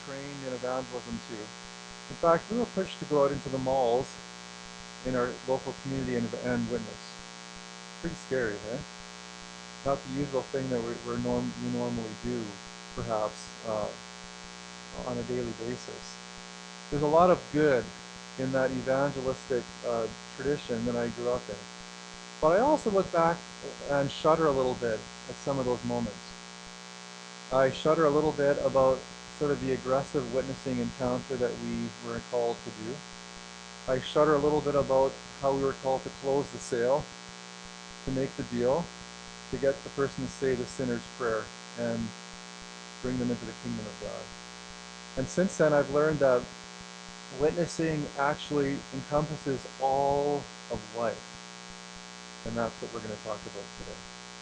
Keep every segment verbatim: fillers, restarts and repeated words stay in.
trained in evangelism too. In fact, we were pushed to go out into the malls in our local community and, and witness. Pretty scary, eh? Not the usual thing that we, we're norm, we normally do, perhaps, uh, on a daily basis. There's a lot of good in that evangelistic uh, tradition that I grew up in. But I also look back and shudder a little bit at some of those moments. I shudder a little bit about sort of the aggressive witnessing encounter that we were called to do. I shudder a little bit about how we were called to close the sale, to make the deal, to get the person to say the sinner's prayer and bring them into the kingdom of God. And since then, I've learned that witnessing actually encompasses all of life. And that's what we're going to talk about today.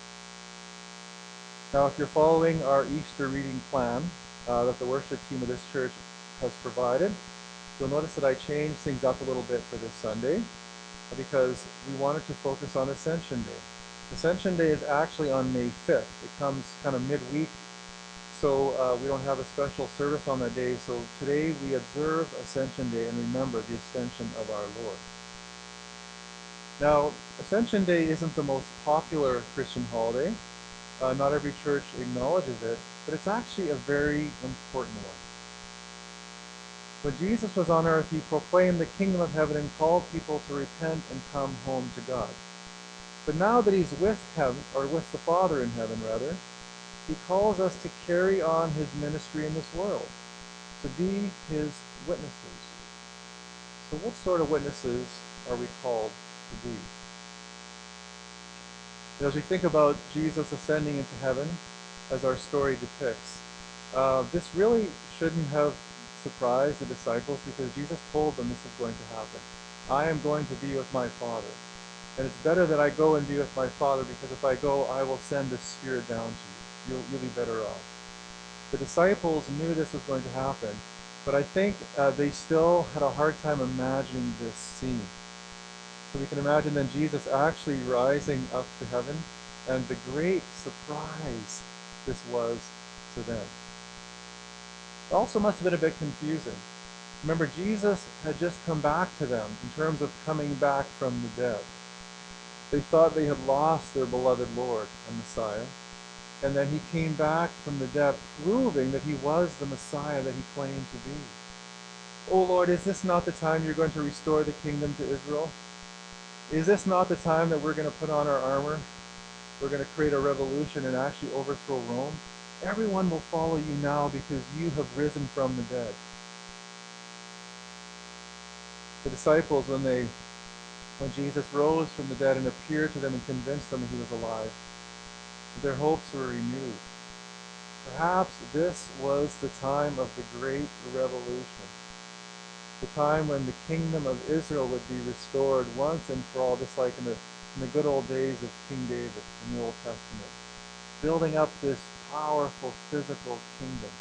Now, if you're following our Easter reading plan uh, that the worship team of this church has provided, you'll notice that I changed things up a little bit for this Sunday because we wanted to focus on Ascension Day. Ascension Day is actually on May fifth. It comes kind of midweek, so uh, we don't have a special service on that day. So today we observe Ascension Day and remember the ascension of our Lord. Now, Ascension Day isn't the most popular Christian holiday. Uh, not every church acknowledges it, but it's actually a very important one. When Jesus was on earth, he proclaimed the kingdom of heaven and called people to repent and come home to God. But now that he's with heaven, or with the Father in heaven, rather, he calls us to carry on his ministry in this world, to be his witnesses. So what sort of witnesses are we called to be? As we think about Jesus ascending into heaven, as our story depicts, uh, this really shouldn't have surprised the disciples because Jesus told them this is going to happen. I am going to be with my Father. And it's better that I go and be with my Father because if I go, I will send the Spirit down to you. You'll, you'll be better off. The disciples knew this was going to happen, but I think uh, they still had a hard time imagining this scene. So we can imagine then Jesus actually rising up to heaven and the great surprise this was to them. It also must have been a bit confusing. Remember, Jesus had just come back to them in terms of coming back from the dead. They thought they had lost their beloved Lord and Messiah, and then he came back from the dead, proving that he was the Messiah that he claimed to be. Oh Lord, is this not the time you're going to restore the kingdom to Israel? Is this not the time that we're going to put on our armor? We're going to create a revolution and actually overthrow Rome? Everyone will follow you now because you have risen from the dead. The disciples, when they, when Jesus rose from the dead and appeared to them and convinced them that he was alive, their hopes were renewed. Perhaps this was the time of the great revolution. The time when the kingdom of Israel would be restored once and for all, just like in the, in the good old days of King David in the Old Testament, building up this powerful physical kingdom.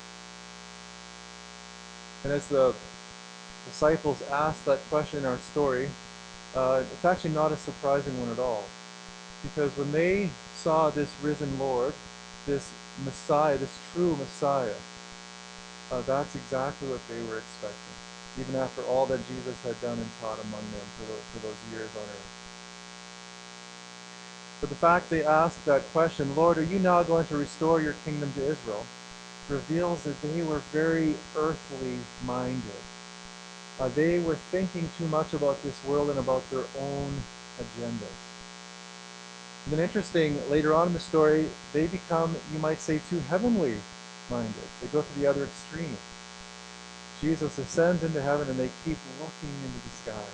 And as the disciples asked that question in our story, uh, it's actually not a surprising one at all. Because when they saw this risen Lord, this Messiah, this true Messiah, uh, that's exactly what they were expecting, even after all that Jesus had done and taught among them for, the, for those years on earth. But the fact they asked that question, Lord, are you now going to restore your kingdom to Israel, reveals that they were very earthly minded. Uh, they were thinking too much about this world and about their own agendas. And then interesting, later on in the story, they become, you might say, too heavenly minded. They go to the other extreme. Jesus ascends into heaven and they keep looking into the sky.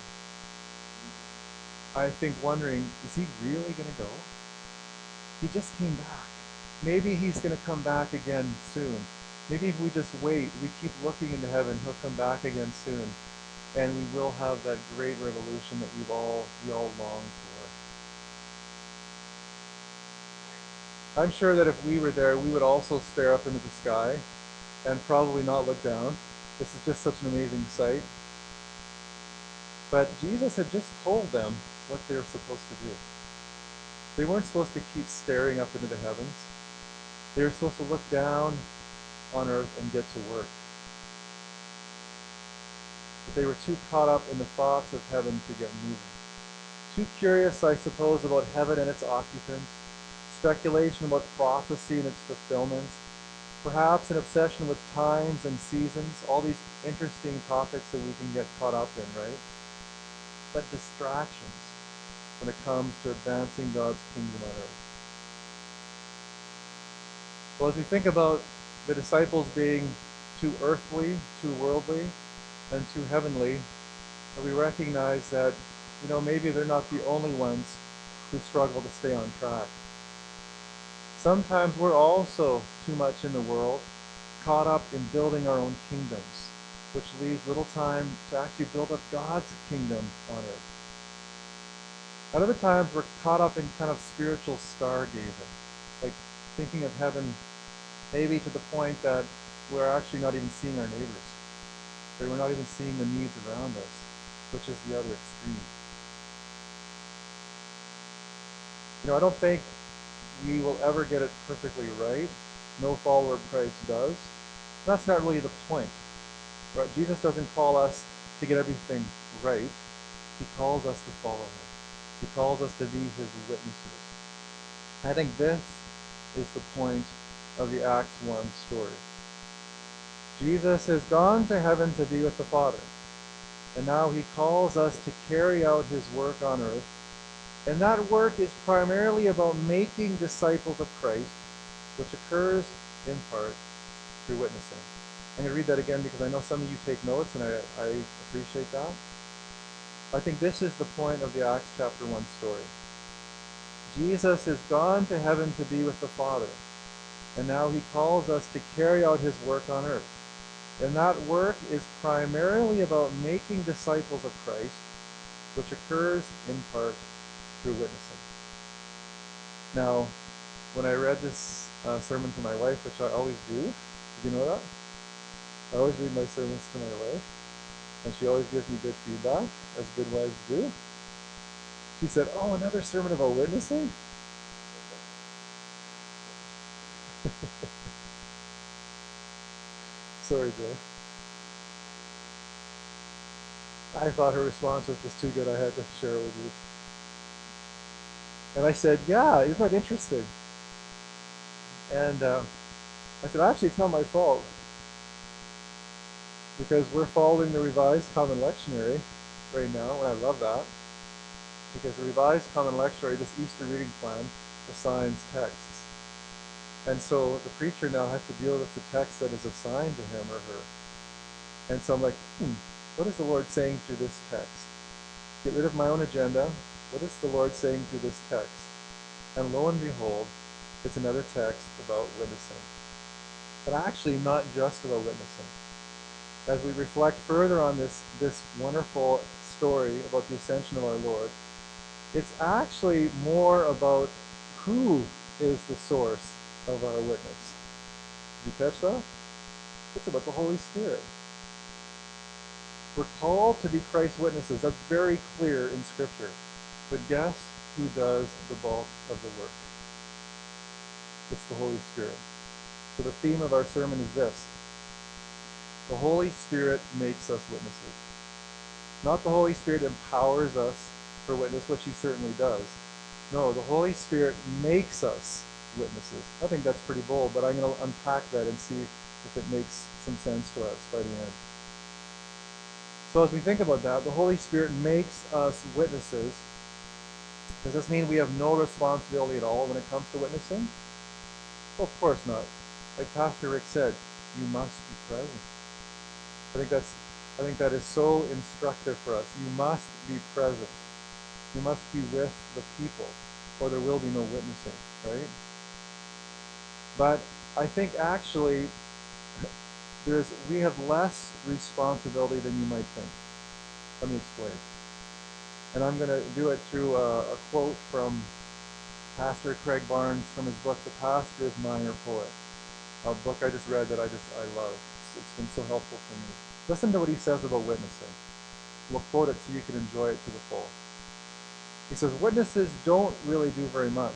I think wondering, is he really going to go? He just came back. Maybe he's going to come back again soon. Maybe if we just wait, we keep looking into heaven, he'll come back again soon. And we will have that great revolution that we've all, we all long for. I'm sure that if we were there, we would also stare up into the sky and probably not look down. This is just such an amazing sight. But Jesus had just told them what they were supposed to do. They weren't supposed to keep staring up into the heavens. They were supposed to look down on earth and get to work. But they were too caught up in the thoughts of heaven to get moving. Too curious, I suppose, about heaven and its occupants, speculation about prophecy and its fulfillments, perhaps an obsession with times and seasons, all these interesting topics that we can get caught up in, right? But distractions when it comes to advancing God's kingdom on earth. Well, as we think about the disciples being too earthly, too worldly, and too heavenly, we recognize that, you know, maybe they're not the only ones who struggle to stay on track. Sometimes we're also too much in the world, caught up in building our own kingdoms, which leaves little time to actually build up God's kingdom on earth. At other times, we're caught up in kind of spiritual stargazing, like thinking of heaven maybe to the point that we're actually not even seeing our neighbors, that we're not even seeing the needs around us, which is the other extreme. You know, I don't think we will ever get it perfectly right. No follower of Christ does. That's not really the point. Right? Jesus doesn't call us to get everything right. He calls us to follow him. He calls us to be his witnesses. I think this is the point of the Acts one story. Jesus has gone to heaven to be with the Father, and now he calls us to carry out his work on earth, and that work is primarily about making disciples of Christ, which occurs in part through witnessing. I'm going to read that again because I know some of you take notes, and I, I appreciate that. I think this is the point of the Acts chapter one story. Jesus has gone to heaven to be with the Father, and now he calls us to carry out his work on earth. And that work is primarily about making disciples of Christ, which occurs in part through witnessing. Now, when I read this uh, sermon to my wife, which I always do, did you know that? I always read my sermons to my wife, and she always gives me good feedback, as good wives do. She said, "Oh, another sermon about witnessing?" Sorry, Joe. I thought her response was just too good. I had to share it with you. And I said, "Yeah, isn't that interesting?" And uh, I said, "Actually, it's not my fault, because we're following the Revised Common Lectionary right now, and I love that, because the Revised Common Lectionary, this Easter reading plan, assigns texts. And so the preacher now has to deal with the text that is assigned to him or her. And so I'm like, hmm, what is the Lord saying through this text? Get rid of my own agenda. What is the Lord saying through this text? And lo and behold, it's another text about witnessing. But actually not just about witnessing. As we reflect further on this, this wonderful story about the ascension of our Lord, it's actually more about who is the source of our witness. Did you catch that? It's about the Holy Spirit. We're called to be Christ's witnesses. That's very clear in Scripture. But guess who does the bulk of the work? It's the Holy Spirit. So the theme of our sermon is this: the Holy Spirit makes us witnesses. Not the Holy Spirit empowers us for witness, which he certainly does. No, the Holy Spirit makes us witnesses. I think that's pretty bold, but I'm going to unpack that and see if it makes some sense to us by the end. So as we think about that, the Holy Spirit makes us witnesses. Does this mean we have no responsibility at all when it comes to witnessing? Well, of course not. Like Pastor Rick said, you must be present. I think that's I think that is so instructive for us. You must be present. You must be with the people, or there will be no witnessing, right? But I think actually there's we have less responsibility than you might think. Let me explain. And I'm going to do it through a, a quote from Pastor Craig Barnes from his book, The Pastor is Minor Poet. A book I just read that I just I love. It's, it's been so helpful for me. Listen to what he says about witnessing. We'll quote it so you can enjoy it to the full. He says, "Witnesses don't really do very much.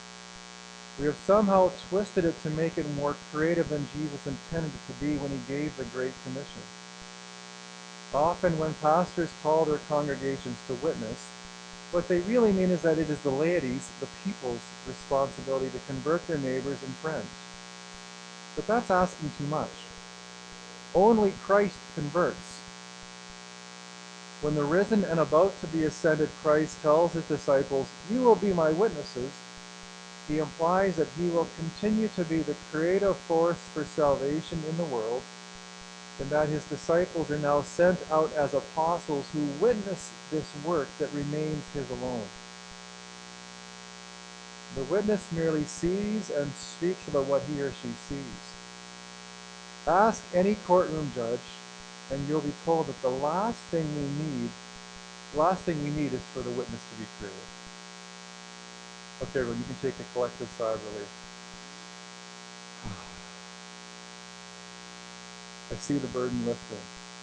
We have somehow twisted it to make it more creative than Jesus intended it to be when he gave the Great Commission. Often when pastors call their congregations to witness, what they really mean is that it is the laity's, the people's, responsibility to convert their neighbors and friends. But that's asking too much. Only Christ converts. When the risen and about to be ascended Christ tells his disciples, "You will be my witnesses," he implies that he will continue to be the creative force for salvation in the world, and that his disciples are now sent out as apostles who witness this work that remains his alone. The witness merely sees and speaks about what he or she sees. Ask any courtroom judge, and you'll be told that the last thing we need, the last thing we need is for the witness to be creative. Okay, everyone, you can take a collective sigh of relief. I see the burden lifting.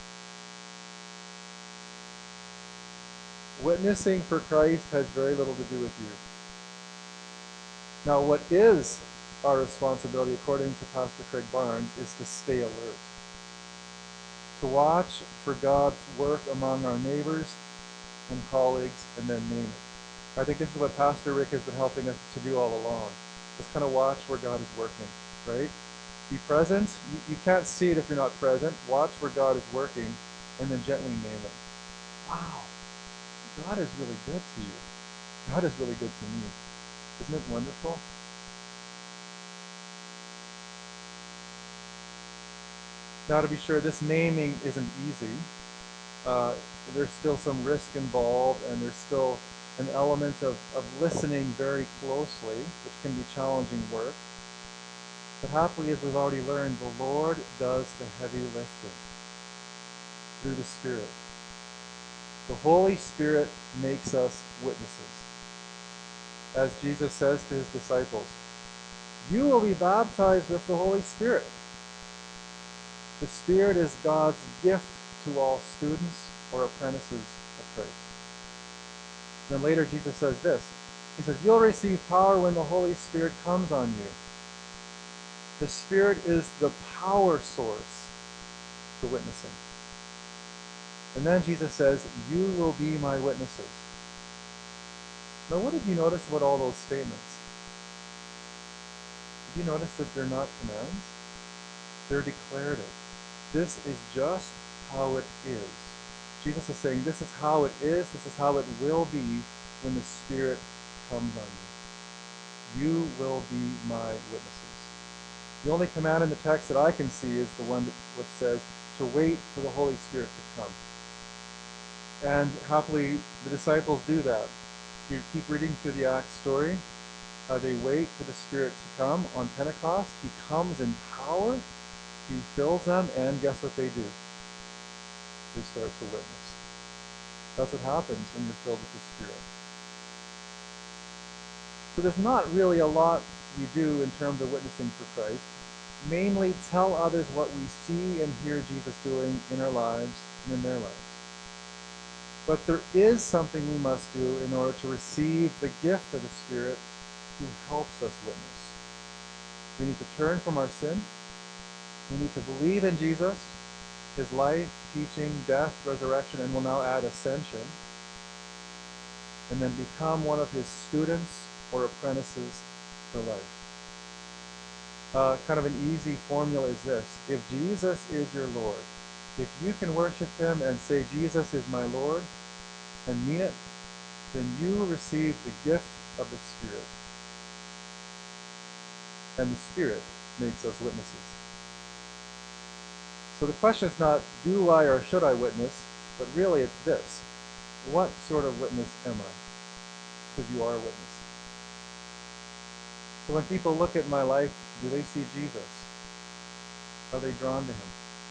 Witnessing for Christ has very little to do with you. Now, what is our responsibility, according to Pastor Craig Barnes, is to stay alert. To watch for God's work among our neighbors and colleagues, and then name it. I think this is what Pastor Rick has been helping us to do all along. Just kind of watch where God is working, right? Be present. You, you can't see it if you're not present. Watch where God is working, and then gently name it. Wow, God is really good to you. God is really good to me. Isn't it wonderful? Now, to be sure, this naming isn't easy. Uh, there's still some risk involved, and there's still an element of, of listening very closely, which can be challenging work. But happily, as we've already learned, the Lord does the heavy lifting through the Spirit. The Holy Spirit makes us witnesses. As Jesus says to his disciples, "You will be baptized with the Holy Spirit." The Spirit is God's gift to all students or apprentices of Christ. Then later Jesus says this. He says, "You'll receive power when the Holy Spirit comes on you." The Spirit is the power source for witnessing. And then Jesus says, "You will be my witnesses." Now, what did you notice about all those statements? Did you notice that they're not commands? They're declarative. This is just how it is. Jesus is saying, this is how it is, this is how it will be when the Spirit comes on you. You will be my witnesses. The only command in the text that I can see is the one that, which says to wait for the Holy Spirit to come. And happily, the disciples do that. You keep reading through the Acts story. Uh, they wait for the Spirit to come on Pentecost. He comes in power. He fills them, and guess what they do? They start to witness. That's what happens when you're filled with the Spirit. So there's not really a lot we do in terms of witnessing for Christ. Mainly tell others what we see and hear Jesus doing in our lives and in their lives. But there is something we must do in order to receive the gift of the Spirit who helps us witness. We need to turn from our sin. We need to believe in Jesus, his life, teaching, death, resurrection, and we'll now add ascension, and then become one of his students or apprentices for life. Uh, kind of an easy formula is this. If Jesus is your Lord, if you can worship him and say, "Jesus is my Lord," and mean it, then you receive the gift of the Spirit. And the Spirit makes us witnesses. So the question is not, do I or should I witness, but really it's this. What sort of witness am I? Because you are a witness. So when people look at my life, do they see Jesus? Are they drawn to him?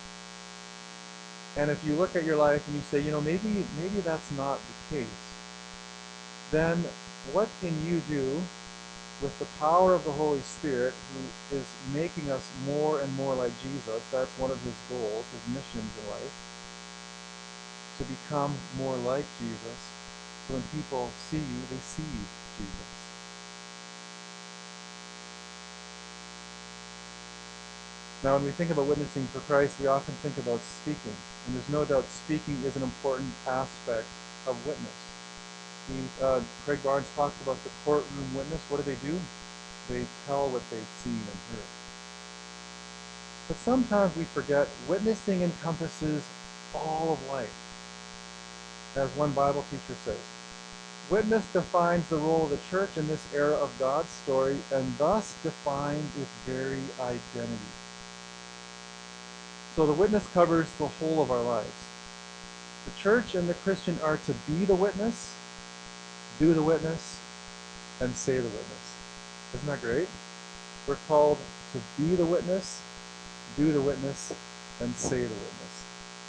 And if you look at your life and you say, you know, maybe maybe that's not the case, then what can you do with the power of the Holy Spirit, who is making us more and more like Jesus? That's one of his goals, his missions in life, to become more like Jesus. So when people see you, they see Jesus. Now, when we think about witnessing for Christ, we often think about speaking. And there's no doubt speaking is an important aspect of witness. We, uh, Craig Barnes talked about the courtroom witness. What do they do? They tell what they've seen and heard. But sometimes we forget witnessing encompasses all of life. As one Bible teacher says, witness defines the role of the church in this era of God's story and thus defines its very identity. So the witness covers the whole of our lives. The church and the Christian are to be the witness, do the witness, and say the witness. Isn't that great? We're called to be the witness, do the witness, and say the witness.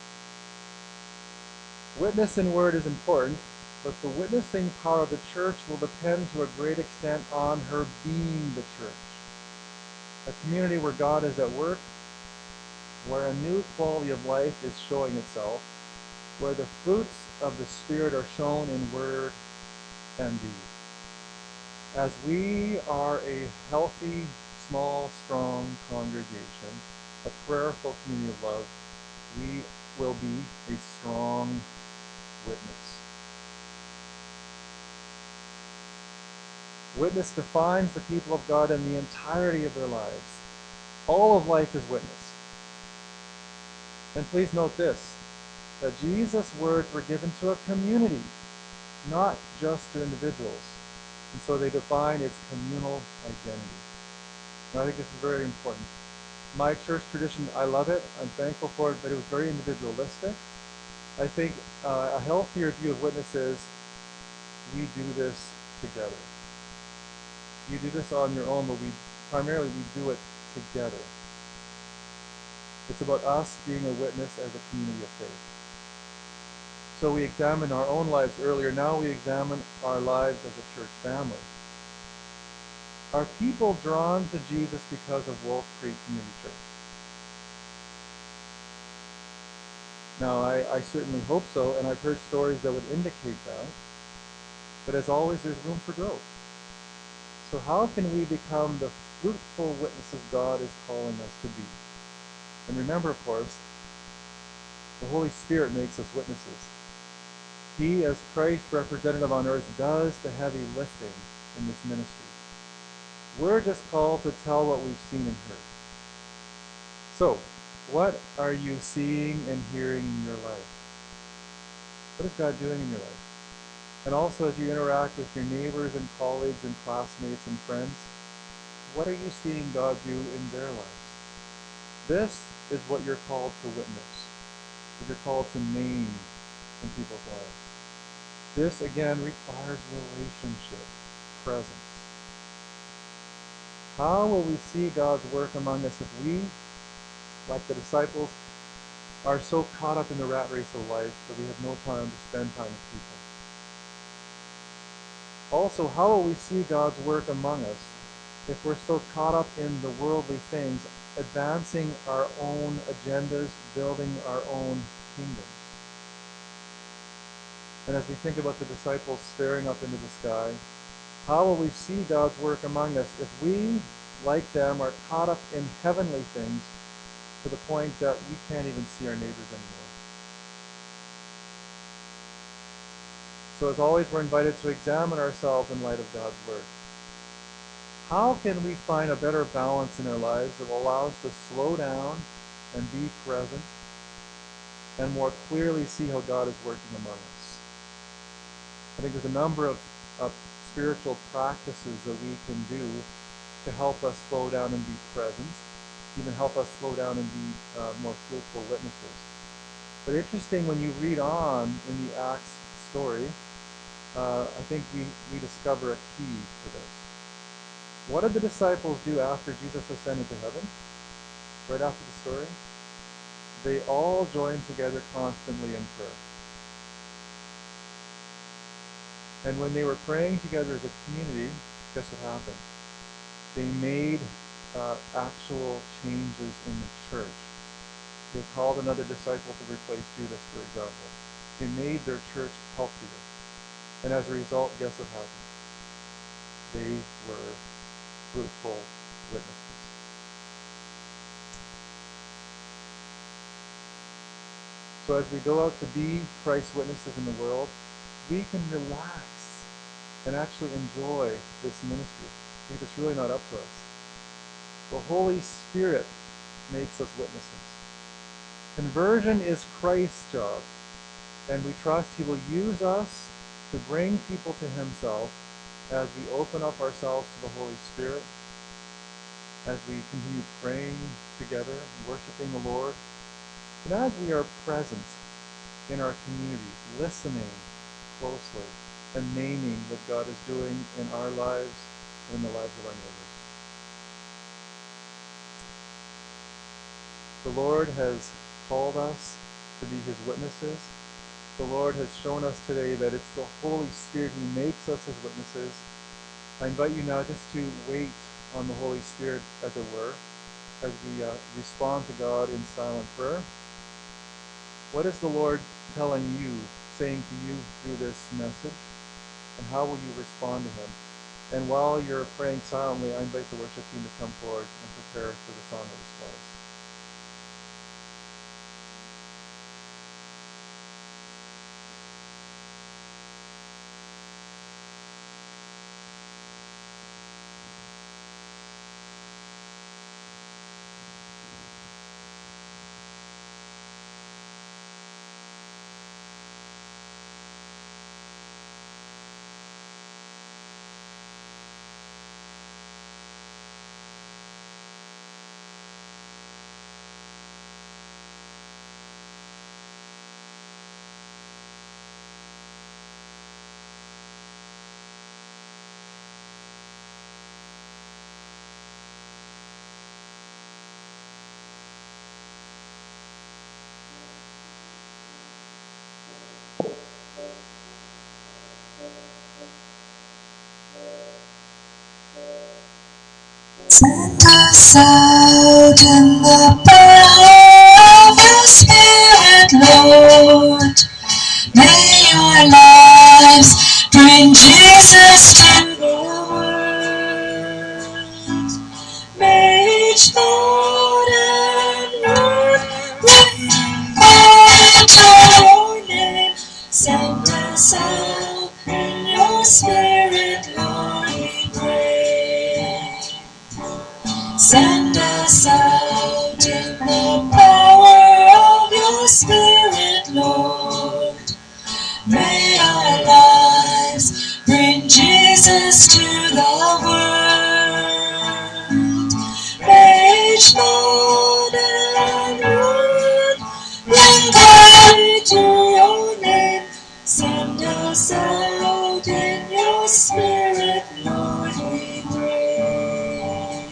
Witness in word is important, but the witnessing power of the church will depend to a great extent on her being the church. A community where God is at work, where a new quality of life is showing itself, where the fruits of the Spirit are shown in word and deed. As we are a healthy, small, strong congregation, a prayerful community of love, we will be a strong witness. Witness defines the people of God in the entirety of their lives. All of life is witness. And please note this, that Jesus' words were given to a community, not just to individuals. And so they define its communal identity. And I think this is very important. My church tradition, I love it, I'm thankful for it, but it was very individualistic. I think uh, a healthier view of witness is, we do this together. You do this on your own, but we primarily we do it together. It's about us being a witness as a community of faith. So we examined our own lives earlier. Now we examine our lives as a church family. Are people drawn to Jesus because of Wolf Creek Community Church? Now, I, I certainly hope so, and I've heard stories that would indicate that. But as always, there's room for growth. So how can we become the fruitful witnesses God is calling us to be? And remember, of course, the Holy Spirit makes us witnesses. He, as Christ's representative on earth, does the heavy lifting in this ministry. We're just called to tell what we've seen and heard. So, what are you seeing and hearing in your life? What is God doing in your life? And also, as you interact with your neighbors and colleagues and classmates and friends, what are you seeing God do in their lives? This is what you're called to witness, what you're called to name in people's lives. This, again, requires relationship, presence. How will we see God's work among us if we, like the disciples, are so caught up in the rat race of life that we have no time to spend time with people? Also, how will we see God's work among us if we're so caught up in the worldly things, advancing our own agendas, building our own kingdoms? And as we think about the disciples staring up into the sky, how will we see God's work among us if we, like them, are caught up in heavenly things to the point that we can't even see our neighbors anymore? So as always, we're invited to examine ourselves in light of God's Word. How can we find a better balance in our lives that will allow us to slow down and be present and more clearly see how God is working among us? I think there's a number of, of spiritual practices that we can do to help us slow down and be present, even help us slow down and be uh, more fruitful witnesses. But interesting, when you read on in the Acts story, uh, I think we, we discover a key to this. What did the disciples do after Jesus ascended to heaven? Right after the story? They all joined together constantly in prayer. And when they were praying together as a community, guess what happened? They made uh, actual changes in the church. They called another disciple to replace Judas, for example. They made their church healthier. And as a result, guess what happened? They were fruitful witnesses. So as we go out to be Christ's witnesses in the world, we can relax and actually enjoy this ministry because it's really not up to us. The Holy Spirit makes us witnesses. Conversion is Christ's job, and we trust He will use us to bring people to Himself as we open up ourselves to the Holy Spirit, as we continue praying together, worshiping the Lord, and as we are present in our communities, listening closely and naming what God is doing in our lives and in the lives of our neighbors. The Lord has called us to be His witnesses. The Lord has shown us today that it's the Holy Spirit who makes us His witnesses. I invite you now just to wait on the Holy Spirit, as it were, as we uh, respond to God in silent prayer. What is the Lord telling you, saying to you through this message? And how will you respond to Him? And while you're praying silently, I invite the worship team to come forward and prepare for the song of response. Send us out in the power of your Spirit, Lord. May our lives bring Jesus to the world. May each thought and word bring to your name. Send us out in your Spirit, Lord, we pray. Send us out in the power of your Spirit, Lord. May our lives bring Jesus to the world. May each thought and word bring glory to your name. Send us out in your Spirit, Lord, we pray.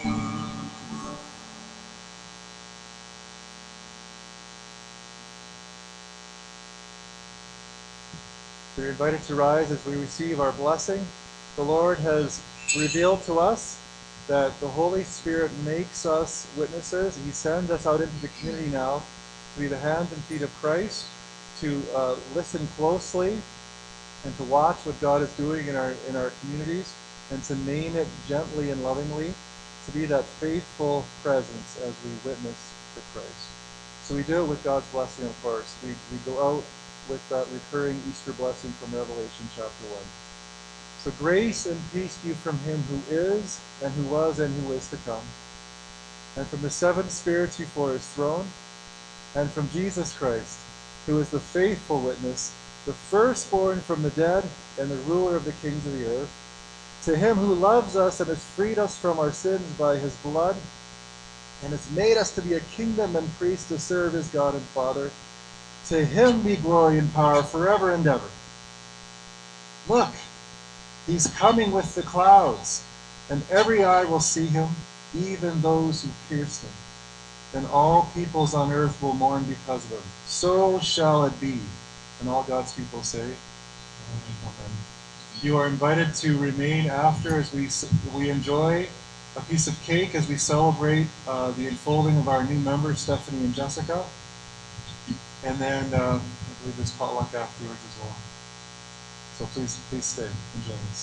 So you're invited to rise as we receive our blessing. The Lord has revealed to us that the Holy Spirit makes us witnesses. He sends us out into the community now to be the hands and feet of Christ, to uh, listen closely and to watch what God is doing in our in our communities, and to name it gently and lovingly, to be that faithful presence as we witness for Christ. So we do it with God's blessing, of course. We, we go out with that recurring Easter blessing from Revelation chapter one. So grace and peace be from Him who is, and who was, and who is to come, and from the seven spirits before His throne, and from Jesus Christ, who is the faithful witness, the firstborn from the dead, and the ruler of the kings of the earth, to Him who loves us and has freed us from our sins by His blood, and has made us to be a kingdom and priests to serve His God and Father, to Him be glory and power forever and ever. Look, He's coming with the clouds, and every eye will see Him, even those who pierced Him. And all peoples on earth will mourn because of Him. So shall it be. And all God's people say, Amen. You are invited to remain after as we we enjoy a piece of cake as we celebrate uh, the enfolding of our new members, Stephanie and Jessica. And then uh, I believe there's potluck afterwards as well. So please, please stay and join us.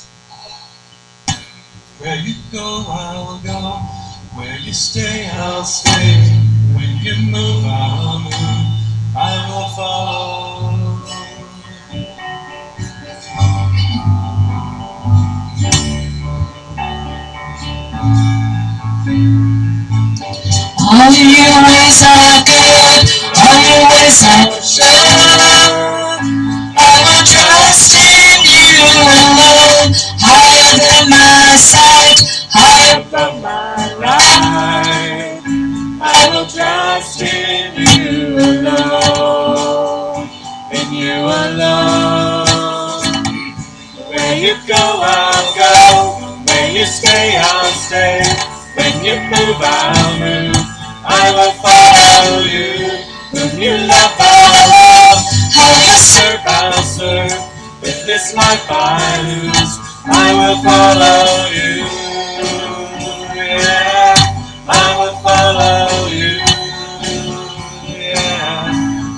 Where you go, I will go. Where you stay, I'll stay. When you move, I'll move. I will follow. All your ways are good, all your ways are true. I will trust in you alone, higher than my sight, higher from my life. I will trust in you alone, in you alone. Where you go, I'll go. Where you stay, I'll stay. When you move, I'll move. I will follow you. Whom you love, I'll love. How you serve, I'll serve. If this life I lose, I will follow you. Yeah, I will follow you. Yeah.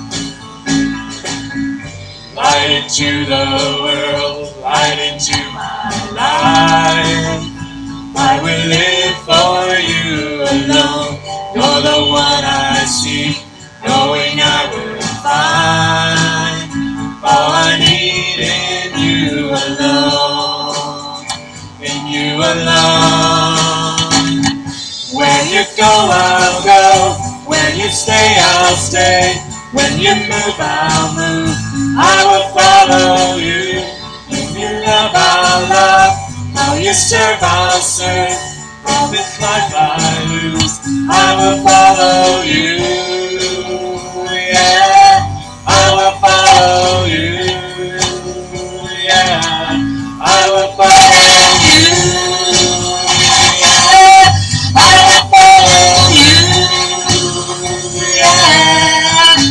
Light into the world, light into my life. I will live for you alone. You're the one I seek, knowing I will find all I need in you alone, in you alone. Where you go, I'll go. Where you stay, I'll stay. When you move, I'll move. I will follow you. When you love, I'll love. How you serve, I'll serve. All this life I lose, I will follow you. Yeah, I will follow you. Yeah, I will follow you. Yeah, I will follow you. Yeah.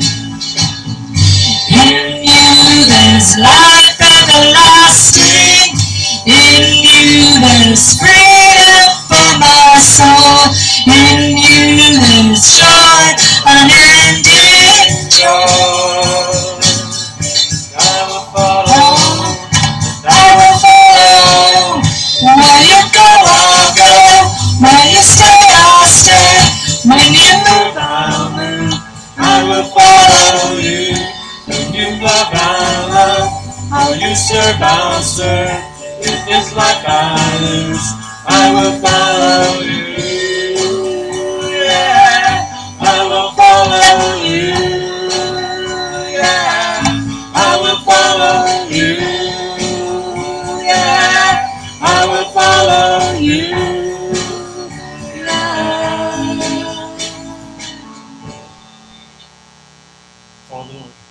In you there's life everlasting. In you there's freedom for my soul. In you there's joy, unending joy. I will follow, I will follow. Where you go, I'll go. Where you stay, I'll stay. When you move, I'll move. I will follow you. When you love, I'll love. How you serve, I'll serve. If this life I lose, I will follow you. Yeah, I will follow you. Yeah, I will follow you. Yeah, I will follow you. Yeah. Oh, Lord.